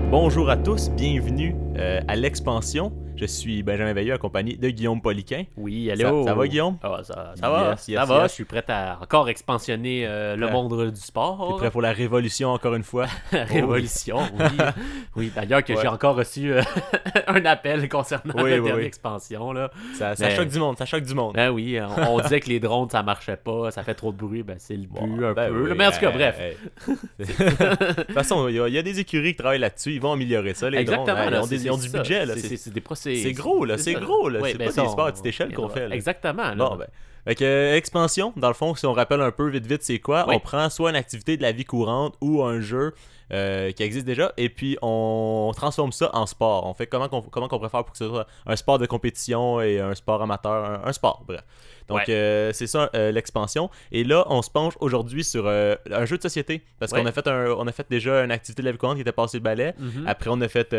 Bonjour à tous, bienvenue à l'Expansion. Je suis Benjamin Veilleux accompagné de Guillaume Poliquin. Oui, allô. Ça va, Guillaume? Ça va, ça va. Je suis prêt à encore expansionner le monde du sport. T'es prêt pour la révolution encore une fois? Révolution, oui. Oui, d'ailleurs que j'ai encore reçu un appel concernant la dernière expansion. Là. Ça choque du monde, ça choque du monde. Ben oui, on disait que les drones, ça marchait pas, ça fait trop de bruit, ben c'est le but un peu. Oui, mais en tout cas, bref. De toute façon, il y a des écuries qui travaillent là-dessus, ils vont améliorer ça, les exactement, drones. là, Ils ont du budget. Là. C'est gros, là, c'est gros. Là. Oui, c'est pas des sports à petite échelle qu'on fait. Là. Exactement. Là. Bon, ben. Fait que, expansion, dans le fond, si on rappelle un peu vite, c'est quoi? Oui. On prend soit une activité de la vie courante ou un jeu qui existe déjà, et puis on transforme ça en sport. On fait comment qu'on pourrait faire pour que ce soit un sport de compétition et un sport amateur, un sport, bref. Donc, c'est ça l'expansion. Et là, on se penche aujourd'hui sur un jeu de société. Parce qu'on a fait déjà une activité de la vie courante qui était passée le balai. Mm-hmm. Après, on a fait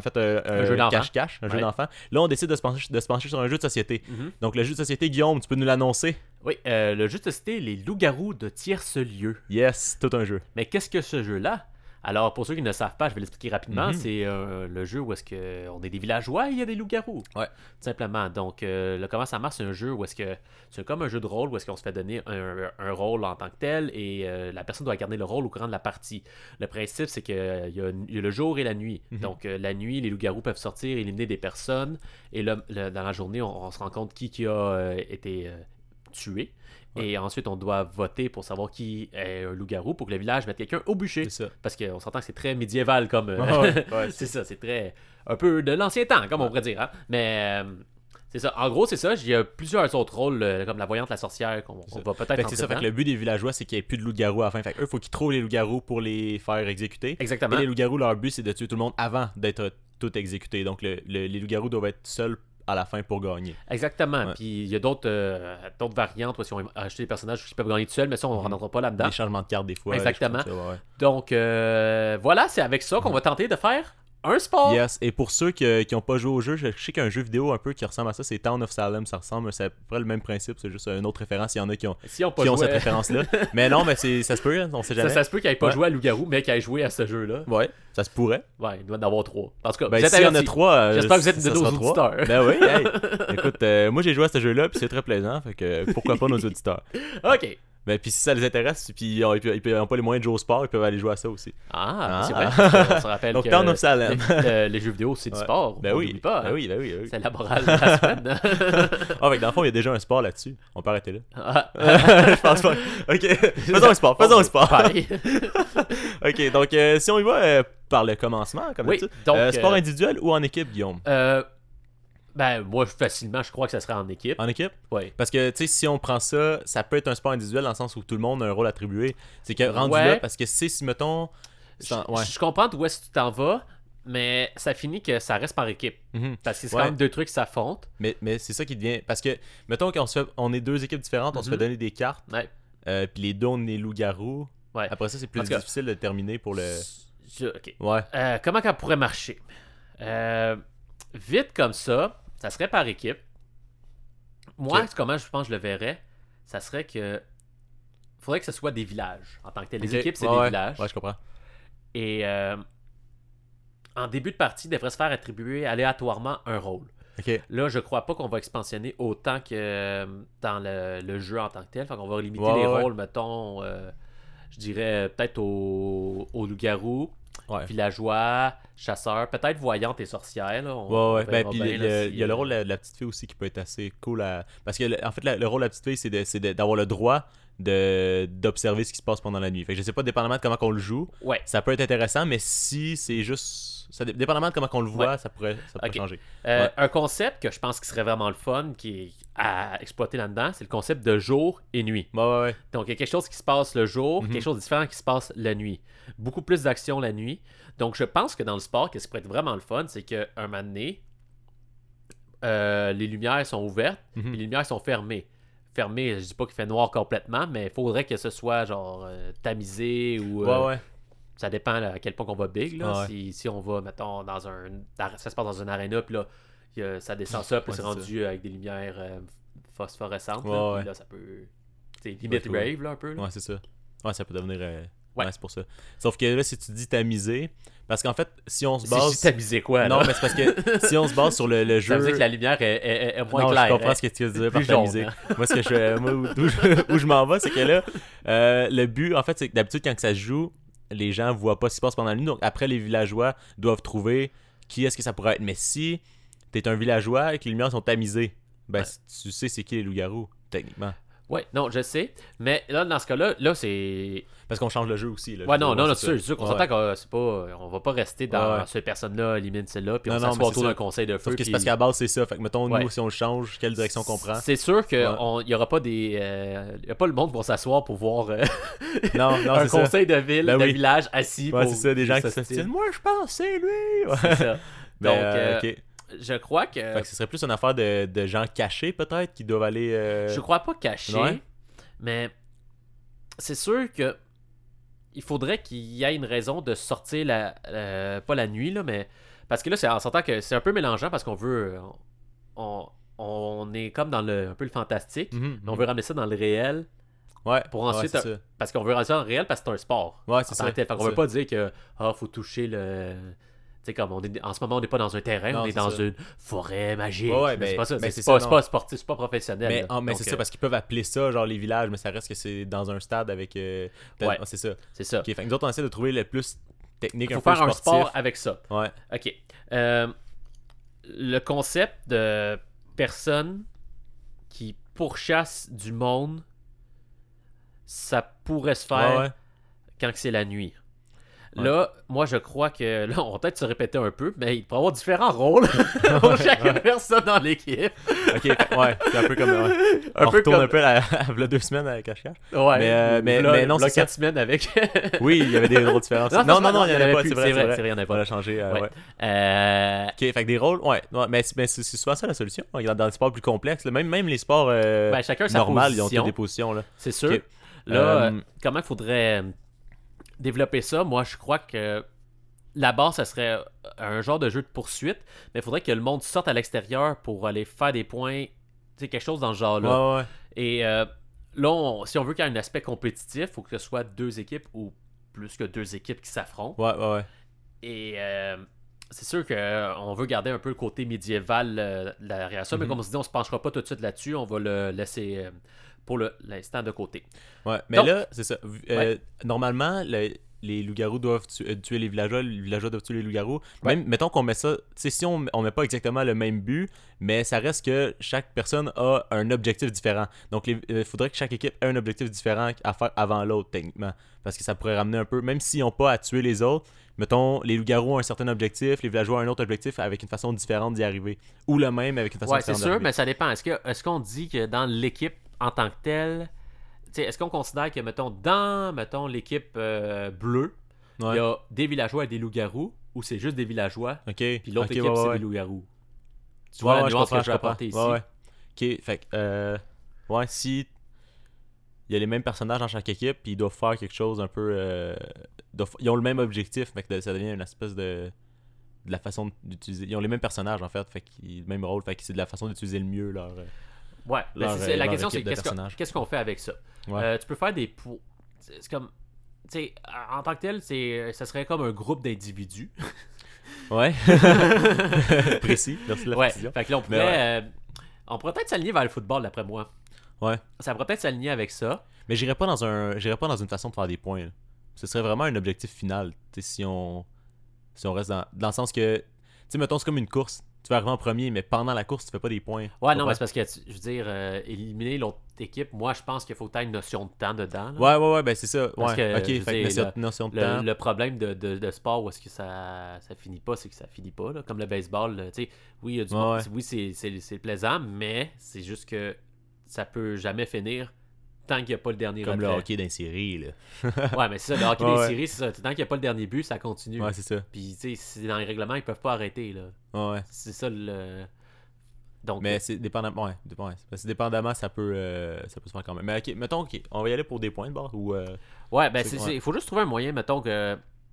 un jeu cache-cache, un jeu d'enfant. Là, on décide de se pencher sur un jeu de société. Mm-hmm. Donc, le jeu de société, Guillaume, tu peux nous l'annoncer? Oui, le jeu de société, les loups-garous de tierce lieu. Yes, tout un jeu. Mais qu'est-ce que ce jeu-là? Alors, pour ceux qui ne savent pas, je vais l'expliquer rapidement. C'est le jeu où est-ce qu'on est des villageois et il y a des loups-garous. Ouais. Tout simplement. Donc, comment ça marche, c'est un jeu où est-ce que c'est comme un jeu de rôle où est-ce qu'on se fait donner un rôle en tant que tel et la personne doit garder le rôle au courant de la partie. Le principe, c'est qu'il y a le jour et la nuit. Donc, la nuit, les loups-garous peuvent sortir, éliminer des personnes. Et là, dans la journée, on se rend compte qui a été tué. Et ensuite, on doit voter pour savoir qui est un loup-garou pour que le village mette quelqu'un au bûcher. C'est ça. Parce qu'on s'entend que c'est très médiéval comme... c'est ça, c'est très... Un peu de l'ancien temps, comme on pourrait dire. Hein? Mais... c'est ça. En gros, c'est ça. Il y a plusieurs autres rôles, comme la voyante, la sorcière, qu'on va peut-être... C'est ça. Fait que le but des villageois, c'est qu'il n'y ait plus de loups-garous à la fin. Fait qu'eux, il faut qu'ils trouvent les loups-garous pour les faire exécuter. Exactement. Et les loups-garous, leur but, c'est de tuer tout le monde avant d'être tout exécuté. Donc, les loups-garous doivent être seuls à la fin pour gagner. Exactement. Ouais. Puis il y a d'autres variantes où si on a acheté des personnages qui peuvent gagner tout seuls, mais ça, on ne rentrera pas là-dedans. Des changements de cartes des fois. Exactement. Donc, voilà, c'est avec ça qu'on va tenter de faire un sport. Yes. Et pour ceux qui n'ont pas joué au jeu, je sais qu'il y a un jeu vidéo un peu qui ressemble à ça, c'est Town of Salem. Ça ressemble, c'est à peu près le même principe, c'est juste une autre référence. Il y en a qui ont cette référence-là. Mais non, mais ça se peut, on sait jamais. Ça se peut qu'il n'ait pas joué à Loup-garou, mais qu'il ait joué à ce jeu-là. Ouais, ça se pourrait. Ouais, il doit en avoir 3. En tout cas, ben, s'il y en a 3, j'espère que vous êtes de nos auditeurs. Ben oui, hey. Écoute, moi j'ai joué à ce jeu-là, puis c'est très plaisant, fait que pourquoi pas nos auditeurs. OK. Ben, puis si ça les intéresse, puis ils n'ont pas les moyens de jouer au sport, ils peuvent aller jouer à ça aussi. C'est vrai. On se rappelle donc, que Town of Salem. les jeux vidéo, c'est du sport. Ben oui. Pas, ben oui. C'est la morale de la semaine. Fait que dans le fond, il y a déjà un sport là-dessus. On peut arrêter là. Je pense pas. OK. Faisons un sport. OK. Donc, si on y va par le commencement, comme ça. Sport individuel ou en équipe, Guillaume? Ben, moi, facilement, je crois que ça serait en équipe. En équipe? Oui. Parce que, tu sais, si on prend ça, ça peut être un sport individuel dans le sens où tout le monde a un rôle attribué. C'est que rendu là, parce que si mettons... Je comprends d'où est-ce que tu t'en vas, mais ça finit que ça reste par équipe. Parce que c'est quand même deux trucs qui s'affrontent. Mais c'est ça qui devient... Parce que, mettons qu'on est deux équipes différentes, on se fait donner des cartes, puis les deux, on est loups-garous. Ouais. Après ça, c'est plus difficile de terminer pour le... OK. Ouais. Comment ça pourrait marcher? Vite comme ça serait par équipe. Moi, comment je pense que je le verrais, ça serait que faudrait que ce soit des villages en tant que tel. Les équipes, c'est des villages. Ouais, je comprends. Et en début de partie, il devrait se faire attribuer aléatoirement un rôle. Okay. Là, je crois pas qu'on va expansionner autant que dans le jeu en tant que tel. Fait qu'on va limiter les rôles, mettons, je dirais peut-être aux loups-garous. Ouais. Villageois, chasseur, peut-être voyante et sorcière. Là, ben, puis il y a le rôle de la petite fille aussi qui peut être assez cool parce que en fait le rôle de la petite fille c'est d'avoir le droit d'observer ce qui se passe pendant la nuit. Fait que je sais pas, dépendamment de comment on le joue, ça peut être intéressant, mais si c'est juste dépendamment de comment on le voit, ça pourrait changer. Un concept que je pense qui serait vraiment le fun, qui est à exploiter là-dedans, c'est le concept de jour et nuit. Donc il y a quelque chose qui se passe le jour, quelque chose de différent qui se passe la nuit. Beaucoup plus d'action la nuit. Donc je pense que dans le sport, ce qui pourrait être vraiment le fun, c'est qu'un moment donné, les lumières sont ouvertes, et les lumières sont fermées. Fermées, je dis pas qu'il fait noir complètement, mais il faudrait que ce soit genre tamisé ou... Ça dépend à quel point on va big. Là. Si on va, mettons, ça se passe dans une aréna, puis là, ça descend ça, puis c'est rendu avec des lumières phosphorescentes. Puis là, ça peut... C'est limite rave, là, un peu. Là. Ouais, c'est ça. Ouais, ça peut devenir Ouais. C'est pour ça. Sauf que là, si tu dis tamisé, parce qu'en fait, si on se base... Si tamisé quoi, là? Non, mais c'est parce que si on se base sur le jeu... Ça veut dire que la lumière est moins non, claire. je comprends ce que tu veux dire par jaune, tamisé. hein. Moi, où je m'en vais, c'est que là, le but, en fait, c'est que d'habitude, quand ça se joue, les gens voient pas ce qui se passe pendant la nuit. Donc, après, les villageois doivent trouver qui est-ce que ça pourrait être. Mais si t'es un villageois et que les lumières sont tamisées, ben, tu sais c'est qui les loups-garous, techniquement. Ouais, non, je sais. Mais là, dans ce cas-là, là, c'est... Parce qu'on change le jeu aussi. Là, ouais, non, c'est sûr qu'on s'entend qu'on c'est pas... On va pas rester dans Ouais. cette personne-là, élimine celle-là, puis on Non, s'assoit mais autour c'est d'un ça. conseil de feu. Sauf que c'est puis- parce qu'à la base, c'est ça. Fait que, mettons, Ouais. nous, si on le change, quelle direction qu'on prend? C'est sûr qu'il Ouais. n'y aura pas des... y a pas le monde pour s'asseoir pour voir Non, un c'est ça. conseil de ville, Ben de oui. village assis Ouais, pour... c'est ça, des gens qui se s'obstinent. tiennent. Moi, je pense, c'est lui! Ouais. C'est ça. Ben, Donc, ok. je crois que... Fait que ce serait plus une affaire de gens cachés, peut-être, qui doivent aller. Je crois pas caché, Ouais. mais c'est sûr que il faudrait qu'il y ait une raison de sortir pas la nuit, là, mais parce que là, on s'entend que c'est un peu mélangeant parce qu'on veut... On est comme dans un peu le fantastique, Mhm, mais on veut ramener ça dans le réel Ouais. pour ensuite... Ouais, c'est ça. parce qu'on veut ramener ça dans le réel parce que c'est un sport. Ouais, en c'est tant ça. que tel. Fait qu'on c'est veut ça. pas dire que faut toucher le... Tu sais, comme en ce moment, on n'est pas dans un terrain, Non, on est c'est dans ça. une forêt magique. Ouais, Mais c'est pas ça. mais C'est c'est pas, ça, c'est non. pas sportif, c'est pas professionnel. Mais, là. mais Donc, c'est ça, parce qu'ils peuvent appeler ça, genre les villages, mais ça reste que c'est dans un stade avec. Ouais. C'est ça. c'est ça. Ok, fait que nous autres, on essaie de trouver le plus technique, Il faut un peu faire un sportif. sport avec ça. Ouais. OK. Le concept de personnes qui pourchassent du monde, ça pourrait se faire Ouais. quand c'est la nuit. Ouais. Là, moi, je crois que... Là, on va peut-être se répéter un peu, mais il peut y avoir différents rôles pour chaque personne dans l'équipe. Ok, ouais. C'est un peu comme. Ouais. Un On peu retourne comme... un peu à la 2 semaines avec Cache-Cache. Ouais, mais non, c'est 4 semaines avec... Oui, il y avait des rôles différents. Non, il y en avait pas, c'est vrai. il y en avait On pas. l'a changé. Ouais. Ouais. Ok, fait que des rôles, ouais. Mais c'est souvent ça la solution. Dans les sports plus complexes, là, même les sports Ben, chacun sa normaux, ils ont position. toutes des positions. Là. C'est sûr. Ok. Là, comment il faudrait développer ça? Moi, je crois que la base, ça serait un genre de jeu de poursuite, mais il faudrait que le monde sorte à l'extérieur pour aller faire des points, tu sais, quelque chose dans ce genre-là. Ouais. Et là, si on veut qu'il y ait un aspect compétitif, il faut que ce soit 2 équipes ou plus que 2 équipes qui s'affrontent. Ouais. Et c'est sûr qu'on veut garder un peu le côté médiéval derrière ça, mais comme on se dit, on se penchera pas tout de suite là-dessus, on va le laisser pour l'instant de côté. Ouais, mais Donc, là, c'est ça. ouais. Normalement, les loups-garous doivent tuer les villageois doivent tuer les loups-garous. Même, mettons qu'on met ça, tu sais, si on met pas exactement le même but, mais ça reste que chaque personne a un objectif différent. Donc, il faudrait que chaque équipe ait un objectif différent à faire avant l'autre, techniquement. Parce que ça pourrait ramener un peu, même s'ils n'ont pas à tuer les autres, mettons, les loups-garous ont un certain objectif, les villageois ont un autre objectif avec une façon différente d'y arriver. Ou le même avec une façon Ouais, c'est différente sûr, d'arriver. mais ça dépend. Est-ce qu'on dit que dans l'équipe en tant que telle, tu sais, est-ce qu'on considère que, mettons, l'équipe bleue, il Ouais. y a des villageois et des loups-garous, ou c'est juste des villageois, Ok. puis l'autre Ok, équipe, ouais, c'est ouais. des loups-garous? Tu vois la je nuance que comprends, je veux apporter ici? Ouais. Ok, fait que, ouais, si il y a les mêmes personnages dans chaque équipe, puis ils doivent faire quelque chose un peu. Ils ont le même objectif, fait que ça devient une espèce de la façon d'utiliser. Ils ont les mêmes personnages en fait, fait qu'ils le même rôle, fait que c'est de la façon d'utiliser le mieux leur. Ouais, mais leur, la leur question, c'est équipe de personnages. qu'est-ce qu'on fait avec ça? Ouais. Tu peux faire des... C'est comme... Tu sais, en tant que tel, ça serait comme un groupe d'individus. Ouais. Précis, merci de la Ouais, précision. fait que là, on pourrait peut-être s'aligner vers le football, d'après moi. Ouais. Ça pourrait peut-être s'aligner avec ça. Mais j'irais pas dans une façon de faire des points. Là. Ce serait vraiment un objectif final. Tu sais, si on reste dans le sens que, tu sais, mettons, c'est comme une course. Tu vas arriver en premier, mais pendant la course, tu fais pas des points. Ouais, non, mais c'est parce que, je veux dire, éliminer l'autre équipe, moi, je pense qu'il faut que tu aies une notion de temps dedans. Là. Ouais, ben c'est ça. Parce Ouais. que, Ok, je veux fait que dire, notion de temps. Le problème de sport où est-ce que ça finit pas, c'est que ça finit pas. Là. Comme le baseball, là, tu sais, oui, il y a du monde, oui, c'est plaisant, mais c'est juste que ça peut jamais finir tant qu'il n'y a pas le dernier Comme retrait. le hockey d'un série, là. Ouais, mais c'est ça, le hockey des séries, c'est ça. Tant qu'il n'y a pas le dernier but, ça continue. Ouais, c'est ça. Puis, tu sais, c'est dans les règlements, ils peuvent pas arrêter, là. Ouais. C'est ça le... Donc, Mais c'est dépendamment. Ouais, parce que dépendamment, ça peut se faire quand même. Mais ok, mettons, ok, on va y aller pour des points de bord ou. ouais, ben, ouais. il faut juste trouver un moyen, mettons que.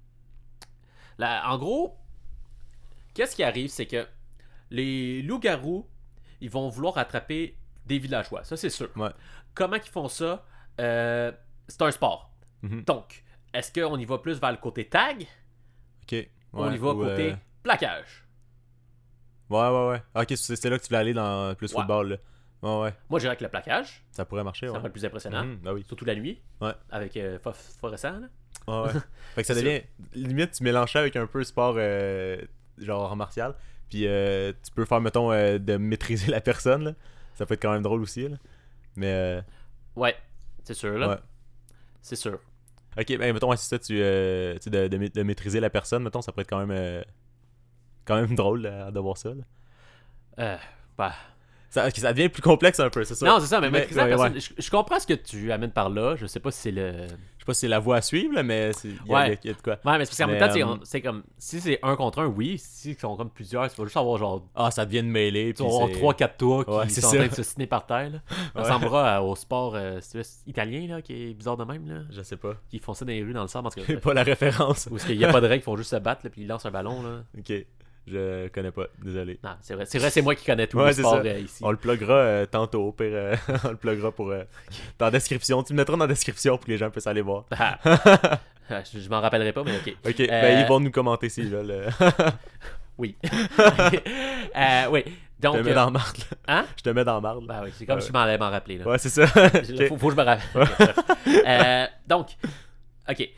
En gros, qu'est-ce qui arrive, c'est que les loups-garous, ils vont vouloir attraper des villageois. Ça, c'est sûr. Ouais. Comment ils font ça? C'est un sport. Mhm. Donc, est-ce qu'on y va plus vers le côté tag? Ok. Ouais, on y va côté plaquage. Ouais. Ok, c'est là que tu voulais aller dans plus football, là. Ouais. Moi, je dirais que le plaquage. Ça pourrait marcher, ça serait le plus impressionnant. Ben oui. Surtout la nuit. Ouais. Avec phosphorescent, là. Ouais. Fait que ça devient. Limite, tu mélanges ça avec un peu sport genre martial. Puis tu peux faire, mettons, de maîtriser la personne, là. Ça peut être quand même drôle aussi, là. Mais. Ouais, c'est sûr, là. Ouais. C'est sûr. Ok, ben mettons, c'est ça, de maîtriser la personne, mettons, ça pourrait être quand même drôle de voir ça, là. Bah. Ça devient plus complexe un peu, c'est ça? Non, c'est ça, mais maîtriser la personne. Ouais. Je comprends ce que tu amènes par là. Je sais pas si c'est le. Je sais pas si c'est la voie à suivre, là, mais il y a de quoi. Ouais, mais c'est parce qu'en même temps, c'est comme. Si c'est un contre un, oui. Si ils sont comme plusieurs, tu vas juste avoir genre. Ah, ça devient de mêlée. Tu vas avoir 3-4 tours qui sont en train de se signer par terre, là. Ça ressemblera au sport italien, là, qui est bizarre de même, là. Je sais pas. Qui font ça dans les rues, dans le sable. J'ai pas la référence. Ou est-ce qu'il y a pas de règles, ils font juste se battre, là, puis ils lancent un ballon, là. Ok. Je connais pas, désolé. Non, c'est vrai, c'est moi qui connais tout le sport ici. On le pluggera tantôt, au pire, on le pluggera pour dans la description. Tu le mettras dans la description pour que les gens puissent aller voir. Je m'en rappellerai pas, mais ok. Ok, ben ils vont nous commenter s'ils veulent. Oui. Oui. Donc, je te mets dans marde. Hein? Je te mets dans marde. Ben oui, c'est comme si je m'en rappeler. Là. Ouais, c'est ça. Okay. Faut que je me rappelle. Donc, ok.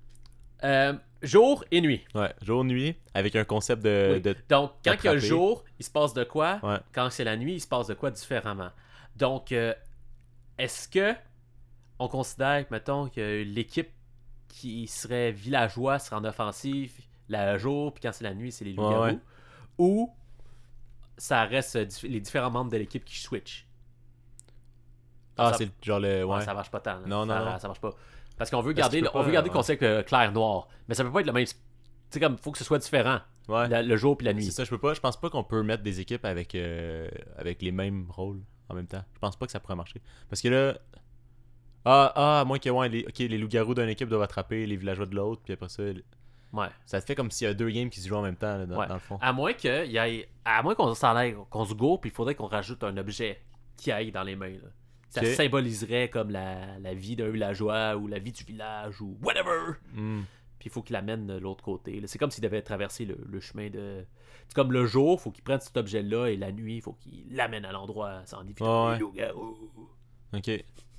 Jour et nuit. Ouais, jour-nuit, avec un concept Donc, quand il y a le jour, il se passe de quoi? Ouais. Quand c'est la nuit, il se passe de quoi différemment? Donc, est-ce que on considère, mettons, que l'équipe qui serait villageois serait en offensive la jour, puis quand c'est la nuit, c'est les loups-garous? Ouais. Ou ça reste les différents membres de l'équipe qui switch? Ah, c'est genre le... Ouais, ça marche pas tant. Là. Non. Ça marche pas. Parce qu'on veut garder, le concept clair-noir. Mais ça peut pas être le même. Tu sais, comme, faut que ce soit différent. Ouais. Le jour puis la nuit. C'est ça, je pense pas qu'on peut mettre des équipes avec les mêmes rôles en même temps. Je pense pas que ça pourrait marcher. Parce que là. À moins que les loups-garous d'une équipe doivent attraper les villageois de l'autre, puis après ça. Ouais. Ça te fait comme s'il y a 2 games qui se jouent en même temps, là, dans le fond. À moins qu'on s'en aille, qu'on se gourre, puis il faudrait qu'on rajoute un objet qui aille dans les mains. Là. Ça symboliserait comme la vie d'un villageois ou la vie du village ou whatever. Puis il faut qu'il l'amène de l'autre côté. Là. C'est comme s'il devait traverser le chemin de... C'est comme le jour, il faut qu'il prenne cet objet-là et la nuit, il faut qu'il l'amène à l'endroit sans évitant les loups-garous. Ok.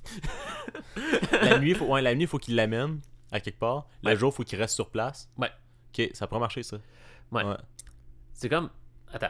La nuit, il faut qu'il l'amène à quelque part. Le jour, il faut qu'il reste sur place. Ouais. Ok, ça pourrait marcher, ça. Ouais. C'est comme... Attends.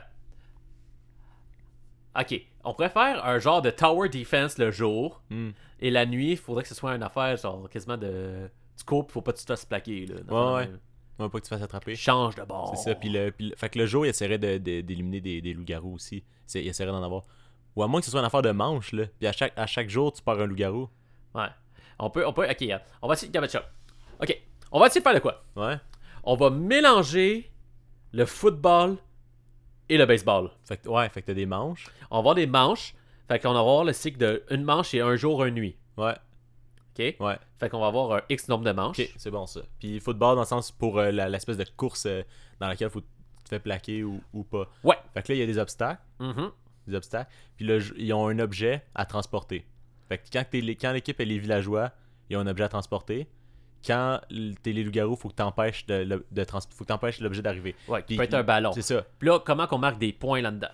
Ok, on pourrait faire un genre de tower defense le jour, et la nuit, il faudrait que ce soit une affaire genre quasiment de... Tu cours, faut pas que tu te fasses plaquer. Là, ouais. Pas que tu te fasses attraper. Change de bord. C'est ça, fait que le jour, il essaierait d'éliminer des loups-garous aussi. Il essaierait d'en avoir. Ou à moins que ce soit une affaire de manche, là. Puis à chaque jour, tu pars un loup-garou. Ouais. On peut... Ok, regarde. On va essayer de ça. Ok, on va essayer de faire de quoi? Ouais. On va mélanger le football et le baseball. Fait que t'as des manches. On va avoir des manches. Fait qu'on va avoir le cycle de une manche et un jour, une nuit. Ouais. OK? Ouais. Fait qu'on va avoir un X nombre de manches. Ok, c'est bon ça. Puis football dans le sens pour l'espèce de course dans laquelle tu te fais plaquer ou pas. Ouais. Fait que là, il y a des obstacles. Des obstacles. Puis là, ils ont un objet à transporter. Fait que quand l'équipe est les villageois, ils ont un objet à transporter. Quand t'es les loups-garous, faut que t'empêches faut que t'empêches l'objet d'arriver. Ouais, qui peut être un ballon. C'est ça. Puis là, comment qu'on marque des points là-dedans?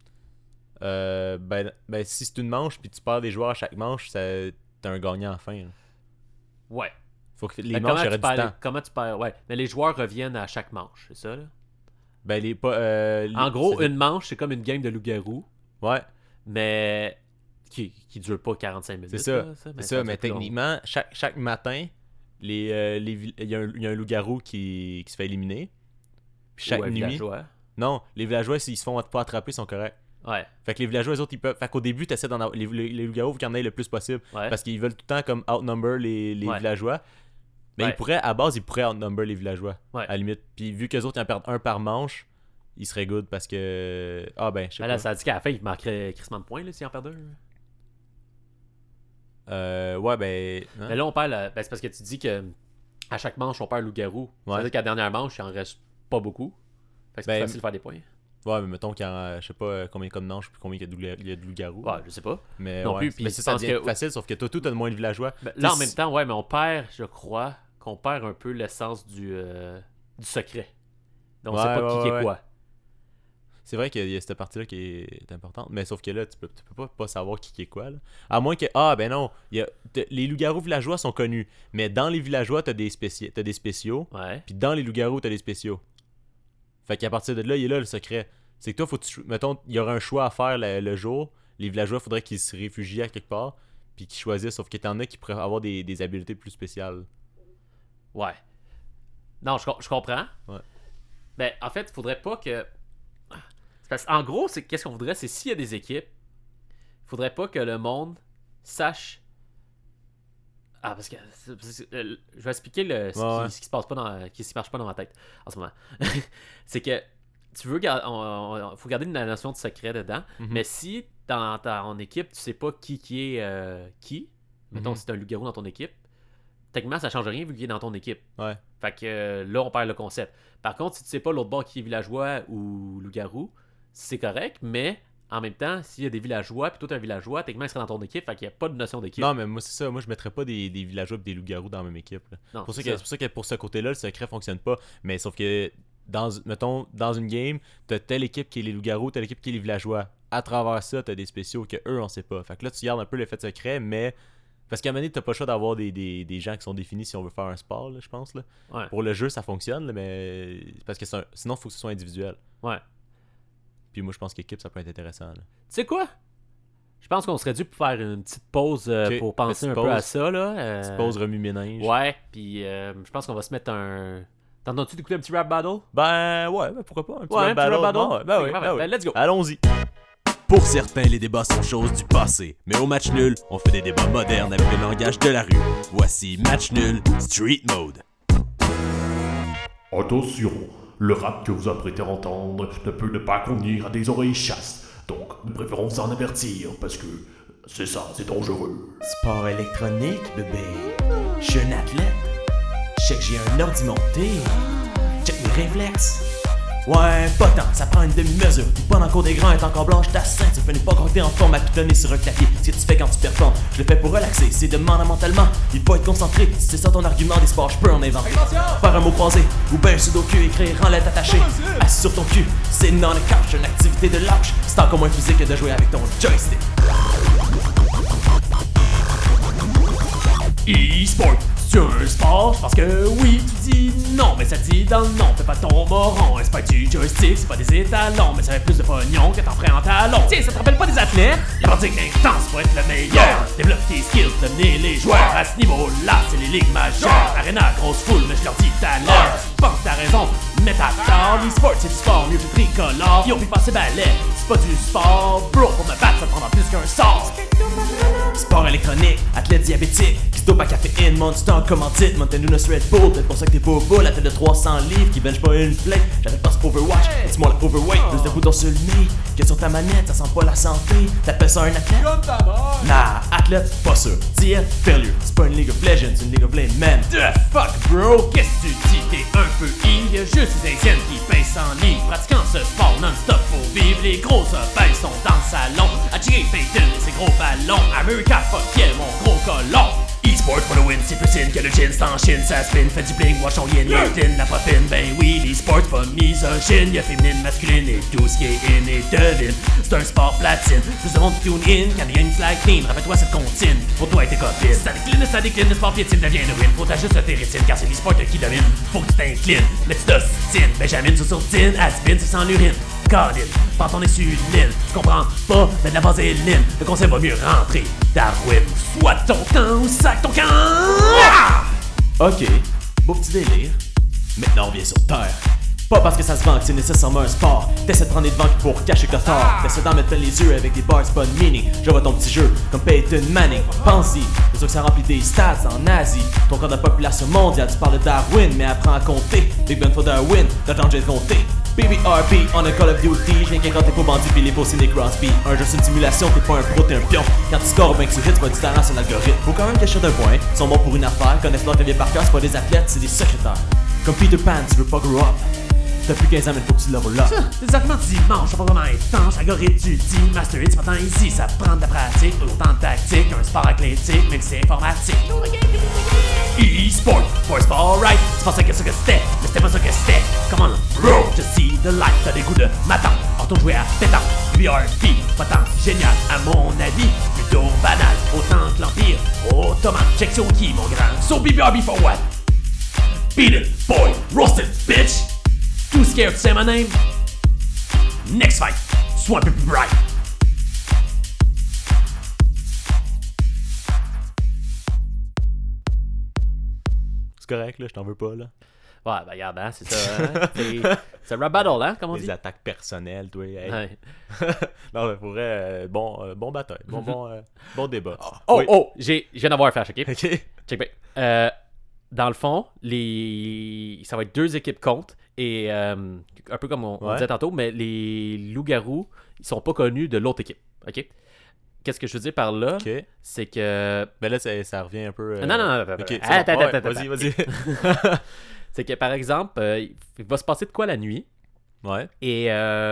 Ben, si c'est une manche puis tu perds des joueurs à chaque manche, t'as un gagnant à la fin. Là. Ouais. Faut que les manches auraient du temps. Comment tu perds? Ouais. Mais les joueurs reviennent à chaque manche, c'est ça là? Ben en gros, une manche, c'est comme une game de loups-garous. Ouais. Mais qui dure pas 45 minutes. C'est ça. Là, c'est ça, mais techniquement, chaque matin, il y a un loup-garou qui se fait éliminer. Puis chaque nuit. Villageois. Non, les villageois, s'ils se font pas attraper, ils sont corrects. Ouais. Fait que les villageois, eux autres, ils peuvent. Fait qu'au début, t'essaies d'en avoir. Les loups-garous, faut qu'il y en ait le plus possible. Ouais. Parce qu'ils veulent tout le temps comme outnumber les villageois. Mais à base, ils pourraient outnumber les villageois. Ouais. À la limite. Puis vu qu'eux autres, ils en perdent un par manche, ils seraient good parce que. Ah ben, je sais pas. Là, ça dit qu'à la fin, ils marqueraient crissement de points là, s'ils en perdent deux. Ouais, ben. Hein? Mais là, on perd. Ben, c'est parce que tu dis que à chaque manche, on perd loup-garou. Ça veut dire qu'à la dernière manche, il en reste pas beaucoup. Fait que c'est plus facile de faire des points. Ouais, mais mettons qu'il y a, je sais pas combien il y a de manches puis combien il y a de loups-garous. Ouais, je sais pas. Mais non plus, mais ça devient facile, sauf que toi, tout a de moins de villageois. Ben, là, en même temps, ouais, mais on perd, je crois, qu'on perd un peu l'essence du secret. Donc, on sait pas qui est quoi. C'est vrai qu'il y a cette partie-là qui est importante, mais sauf que là, tu peux pas savoir qui est quoi. Là. À moins que, ben non, les loups-garous villageois sont connus, mais dans les villageois, t'as des spéciaux, puis dans les loups-garous, t'as des spéciaux. Fait qu'à partir de là, il est là le secret. C'est que toi, mettons, il y aurait un choix à faire le jour, les villageois, il faudrait qu'ils se réfugient à quelque part, puis qu'ils choisissent, sauf qu'il y en a qui pourraient avoir des habiletés plus spéciales. Ouais. Non, je comprends. Ouais. Ben, en fait, il faudrait pas que... En gros, qu'est-ce qu'on voudrait, c'est s'il y a des équipes, il faudrait pas que le monde sache. Parce que je vais expliquer ce qui se passe pas qui se marche pas dans ma tête en ce moment. C'est que tu veux faut garder une notion de secret dedans, mais si dans ton équipe tu sais pas qui est qui, mettons si t'as un loup-garou dans ton équipe, techniquement ça change rien vu qu'il est dans ton équipe. Ouais. Fait que là on perd le concept. Par contre, si tu sais pas l'autre bord qui est villageois ou loup-garou, c'est correct, mais en même temps, s'il y a des villageois, puis toi t'es un villageois, techniquement il serait dans ton équipe, fait qu'il n'y a pas de notion d'équipe. Non, mais moi c'est ça, moi je mettrais pas des villageois et des loups-garous dans la même équipe. C'est pour ça que pour ce côté-là, le secret fonctionne pas. Mais sauf que, mettons, dans une game, t'as telle équipe qui est les loups-garous, telle équipe qui est les villageois. À travers ça, t'as des spéciaux que eux on sait pas. Fait que là, tu gardes un peu l'effet de secret, mais. Parce qu'à un moment donné, t'as pas le choix d'avoir des gens qui sont définis si on veut faire un sport, là, je pense. Là. Ouais. Pour le jeu, ça fonctionne, là, mais. Parce que sinon, il faut que ce soit individuel. Ouais. Puis moi, je pense qu'équipe, ça peut être intéressant. Tu sais quoi? Je pense qu'on serait dû pour faire une petite pause pour penser un peu à ça. Petite pause remue-ménage. Ouais, puis je pense qu'on va se mettre un... T'entends-tu d'écouter un petit rap battle? Ben ouais, pourquoi pas? Un petit rap battle? Ben, let's go! Allons-y! Pour certains, les débats sont choses du passé. Mais au match nul, on fait des débats modernes avec le langage de la rue. Voici Match Nul Street Mode. Attention! Le rap que vous apprêtez à entendre ne peut ne pas convenir à des oreilles chastes. Donc, nous préférons s'en avertir parce que c'est dangereux. Sport électronique, bébé. Je suis un athlète. Je sais que j'ai un ordi monté. Check mes réflexes. Ouais, pas tant, ça prend une demi-mesure. Pas dans le cours des grands, est encore blanche d'assin. Tu finis pas quand t'es en forme à pitonner sur un clavier. Ce que tu fais quand tu performes, je le fais pour relaxer. C'est demandant mentalement, il faut être concentré. Si c'est ça ton argument des sports, je peux en inventer. Faire un mot croisé, ou ben un sudoku, écrire en lettres attachées. Assis sur ton cul, c'est non les couch, une activité de lâche. C'est encore moins physique que de jouer avec ton joystick. E-sport, c'est un sport? Parce que oui, tu dis non, mais ça dit dans le nom. Fais pas ton moron, c'est pas du joystick, c'est pas des étalons. Mais ça fait plus de pognon que t'en ferais en talon. Tiens, ça te rappelle pas des athlètes? La pratique intense pour être le meilleur. Développe tes skills, devenez les joueurs. À ce niveau-là, c'est les ligues majeures. Arena, grosse foule, mais je leur dis talent. Tu penses t'as raison, mais t'as tort. L'e-sport, c'est du sport mieux plus tricolore. Yo, puis passer balai, c'est pas du sport. Bro, pour me battre, ça prendra plus qu'un sort. Sport électronique, athlète diabétique, qui se dope à caféine, Monster en commandite, Mountain Dew, Red Bull, peut-être pour ça que t'es pas beau, la tête de 300 livres, qui bench pas une plate, j'arrête pas ce Overwatch, dis-moi la overweight, plus de boutons sur le nez, que sur ta manette, ça sent pas la santé, t'appelles ça un athlète? Comme ta mort! Nah, athlète, pas sûr, diète, failure, c'est pas une League of Legends, c'est une League of Blade, man. The fuck, bro, qu'est-ce que tu dis, t'es un peu il, y'a juste des Asiennes qui payent 100 livres, pratiquant ce sport non-stop pour vivre, les gros obèses sont dans le salon, à Jay Payton et ses gros ballons, America fuck yeah, mon gros colon. E-sport for the win, c'est plus in que le gin, c'est en Chine, ça spin, fait du bling, watch on yin, LinkedIn, la popine, ben oui, l'e-sport pas misogyne, y'a féminine, masculine et tout ce qui est in et devine, c'est un sport platine, plus de monde qui tune in, quand il y a une flag team, rappelle-toi cette comptine, pour toi et tes copines, ça décline, le sport piétine devient le win, faut t'ajuster tes rétines, car c'est l'e-sport qui domine, faut que tu t'inclines, mais tu t'ostines, Benjamin sous sourdine, aspine, c'est sans l'urine. Cardine, prends ton insuline, tu comprends pas, mais de la vaseline, le conseil va mieux rentrer. Darwin, soit ton camp ou sac ton camp. Ok, beau petit délire. Maintenant on vient sur Terre. Pas parce que ça se vend que c'est nécessairement un sport. T'essaies de prendre des devants pour cacher que t'as tort. T'essaies d'en mettre plein les yeux avec des bars, c'est pas de meaning. Je vois ton petit jeu comme Peyton Manning. Pense-y, c'est sûr que ça remplit des stats en Asie. Ton corps de population mondiale, tu parles de Darwin, mais apprends à compter. Big Ben for Darwin, t'as danger de compter. BBRB, on a Call of Duty, je viens quand t'es pas bandit pis les faux Nick Crosby. Un jeu c'est une simulation, t'es pas un pro, t'es un pion. Quand tu scores ben que tu hits, tu vas différent sur l'algorithme. Faut quand même cacher d'un point, ils sont bons pour une affaire. Connaissent leur clavier par cœur, c'est pas des athlètes, c'est des secrétaires. Comme Peter Pan, tu veux pas grow up. T'as plus 15 ans, mais faut que tu level up. Des arguments dimanche, sont pas vraiment étanches. Algorithme, tu dis, master it, c'est pas tant easy. Ça prend de la pratique, autant de tactique. Un sport athlétique, même si c'est informatique. e-sport, force pas right. Tu pensais que ce que c'était, mais c'était pas ce que c'était. Come on, bro, je see the light. T'as des goûts de matin, retourne jouer à pétard. BRB, pas tant génial, à mon avis, plutôt banal. Autant que l'Empire Ottoman. Check sur qui, mon grand. So BRB for what? Beat it, boy, roasted, bitch. Too scared to say my name? Next fight, swamp it bright. C'est correct, là, je t'en veux pas, là. Ouais, ben regarde, hein, c'est ça. Hein? C'est rap battle, hein, comme on Les dit. attaques personnelles, toi. Hey. Ouais. Non, mais pour vrai, bon bataille. Bon débat. Oh, Oui. oh, je viens d'avoir un flash, ok? Ok. Check bien. Dans le fond, ça va être 2 équipes contre. Et un peu comme on disait tantôt, mais les loups-garous, ils sont pas connus de l'autre équipe. OK? Qu'est-ce que je veux dire par là? Ok. C'est que. Ben là, ça revient un peu. Non. Ok, c'est Attends, bon. Ouais, attends. Vas-y. C'est que par exemple, il va se passer de quoi la nuit? Ouais. Et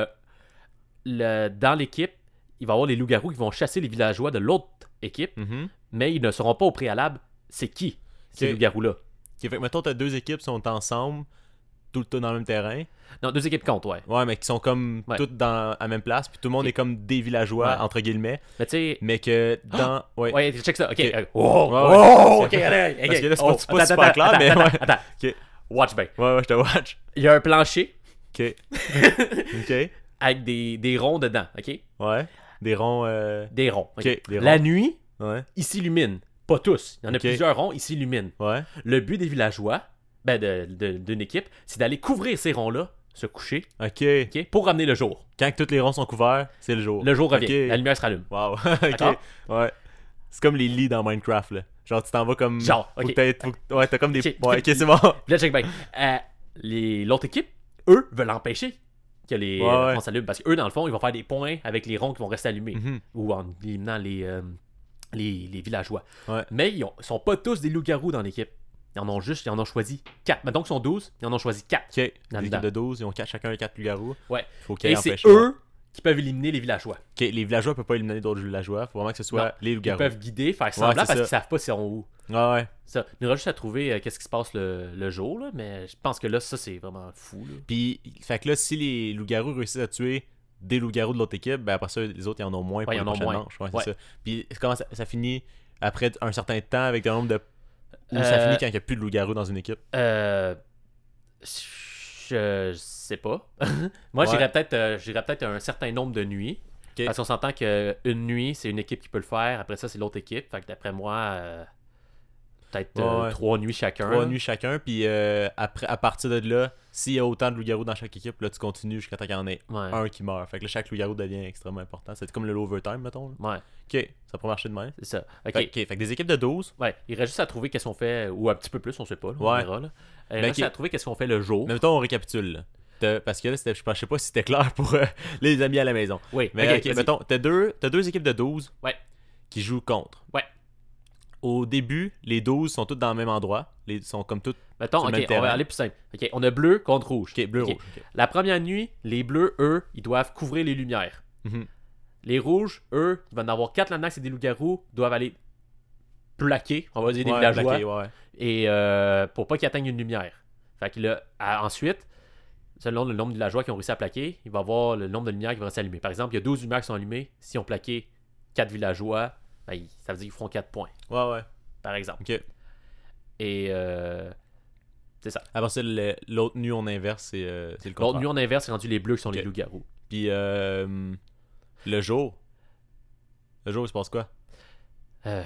dans l'équipe, il va y avoir les loups-garous qui vont chasser les villageois de l'autre équipe, Mhm. mais ils ne seront pas au préalable. C'est qui, ces Ok. loups-garous-là? Ok, fait que mettons, t'as 2 équipes qui sont ensemble, tout le temps dans le même terrain. Non, 2 équipes contre, ouais. Ouais, mais qui sont comme Ouais. toutes à la même place, puis tout le monde est comme des villageois, Ouais. entre guillemets, Mais tu sais. mais que dans. Ouais. Ouais, check ça. Ok. Ok. Oh, Ouais, ouais. oh, ok, allez, Parce que là, c'est oh, pas super attends, clair, mais attends, ouais. attends. Ok. Watch bien. Ouais, je te watch. Il y a un plancher Ok. Ok. avec des ronds dedans, ok? Ouais. Des ronds. Des ronds. ok? Ok, des La ronds. nuit, Ouais. ils s'illuminent. Pas tous. Il y en a Ok. plusieurs ronds, ils s'illuminent. Ouais. Le but des villageois, d'une équipe, c'est d'aller couvrir ces ronds-là, se coucher, Ok. ok? Pour ramener le jour. Quand tous les ronds sont couverts, c'est le jour. Le jour revient. Ok. La lumière se rallume. Wow. D'accord? Ok. Ouais. C'est comme les lits dans Minecraft, là. Genre, tu t'en vas comme. Genre, Faut ok. que ouais, t'as comme des. Ok. Ouais, ok, c'est bon. Puis là, check bien. L'autre équipe, eux, veulent empêcher que les Ouais. ronds s'allument. Parce qu'eux, dans le fond, ils vont faire des points avec les ronds qui vont rester allumés. Mhm. Ou en éliminant les villageois. Ouais. Mais ils sont pas tous des loups-garous dans l'équipe. Ils en ont choisi 4. Mettons qu'ils sont 12, ils en ont choisi 4. Ok. Des Dans équipes de 12, ils ont chacun 4 loups-garous. Ouais. Faut qu'ils Et aient c'est empêché. eux qui peuvent éliminer les villageois. Ok, les villageois peuvent pas éliminer d'autres villageois. Faut vraiment que ce soit Non, les Ils loups-garous. peuvent guider, faire semblant c'est parce ça. qu'ils savent pas si on où. Ouais. Ça. Il y aura juste à trouver qu'est-ce qui se passe le jour, là, mais je pense que là, ça, c'est vraiment fou. Là. Puis, fait que là, si les loups-garous réussissent à tuer des loups-garous de l'autre équipe, ben après ça, les autres, ils en ont moins pour ils les en ont prochaines moins. manches. Ouais, Ouais. c'est ça. Puis, comment ça finit après un certain temps avec un nombre de. Ou ça finit quand il n'y a plus de loups-garous dans une équipe? Je sais pas. Moi, Ouais. j'irais peut-être un certain nombre de nuits. Ok. Parce qu'on s'entend qu'une nuit, c'est une équipe qui peut le faire. Après ça, c'est l'autre équipe. Fait que d'après moi, peut-être Ouais. 3 nuits chacun. 3 là. nuits chacun, puis après, à partir de là, s'il y a autant de loups-garous dans chaque équipe, là, tu continues jusqu'à temps qu'il y en ait Ouais. un qui meurt. Fait que là, chaque loup-garou devient extrêmement important. C'est comme le l'overtime, mettons. Là. Ouais, Ok, ça pourrait marcher de même. c'est ça. Ok. Fait que des équipes de 12, Ouais, il reste juste à trouver qu'est-ce qu'on fait, ou un petit peu plus, on sait pas. Là, on Ouais. verra. Là. Il Ben, reste juste ok. à trouver qu'est-ce qu'on fait le jour. mais mettons, on récapitule. Là. Parce que là, je sais pas si c'était clair pour les amis à la maison. Oui, Mais ok, vas-y. mettons, t'as deux équipes de 12 Ouais. qui jouent contre. Ouais. Au début, les 12 sont toutes dans le même endroit. Ils sont comme toutes. Mettons, sur le ok, même on terrain. va aller plus simple. Ok, on a bleu contre rouge. Ok, bleu, Ok. rouge. ok. La première nuit, les bleus, eux, ils doivent couvrir les lumières. Mhm. Les rouges, eux, il va en avoir 4 là-dedans, c'est des loups-garous, doivent aller plaquer, on va dire des Ouais, villageois, plaqué, ouais. et pour pas qu'ils atteignent une lumière. Fait que là, ensuite, selon le nombre de villageois qui ont réussi à plaquer, il va y avoir le nombre de lumières qui vont rester allumées. Par exemple, il y a 12 lumières qui sont allumées. Si on plaqué 4 villageois, ben, ça veut dire qu'ils feront 4 points, Ouais. par exemple. Ok. Et c'est ça. Après ça, l'autre nu en inverse, c'est le L'autre contraire. nuit en inverse, c'est rendu les bleus qui sont les Ok. loups-garous. Puis le jour. Le jour, il se passe quoi? Euh,